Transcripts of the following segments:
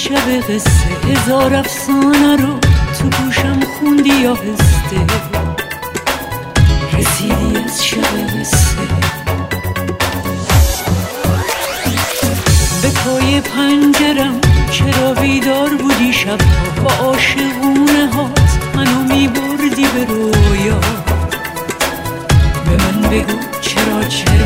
شب قصه، هزار افسانه رو تو گوشم خوندی آهسته. رسیدی از شب قصه، به پای پنجرم چرا بیدار بودی شبها، با عاشقونه هات منو میبردی به رویا. به من بگو چرا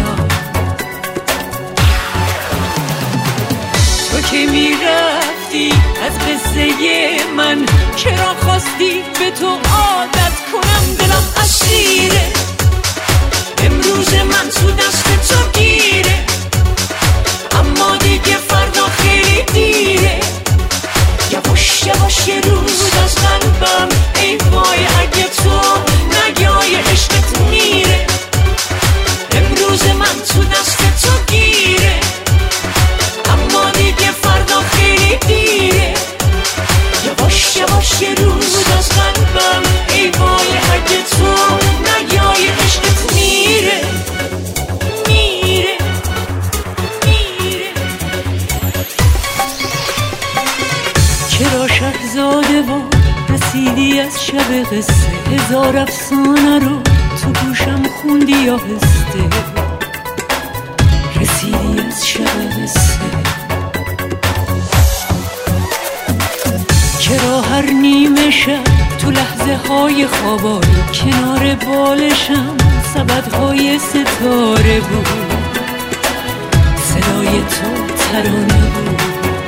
تو که میرفتی از قصه من، چرا خواستی به تو عادت کنم؟ دلم اسیره امروز من تو دست تو گیره، اما دیگه فردا خیلی دیره. یواش یواش یه روز از قلبم ای وای اگه تو نگای عشقت میره. امروز من تو دست تو گیره، اما دیگه فردا خیلی دیره. یواش یواش یه روز از قلبم ای وای اگه تو نگای عشقت میره. چرا شهزاده و رسیدی از شب قصه، هزار افسانه رو تو گوشم خوندی آهسته. رسیدی از شب قصه، چرا هر نیمه شب تو لحظه های خوابای کنار بالشم سبدهای ستاره بود، صدای تو ترانه بود.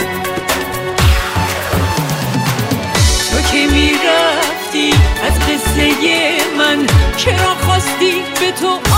که میرفتی از قصه من، چرا خواستی به تو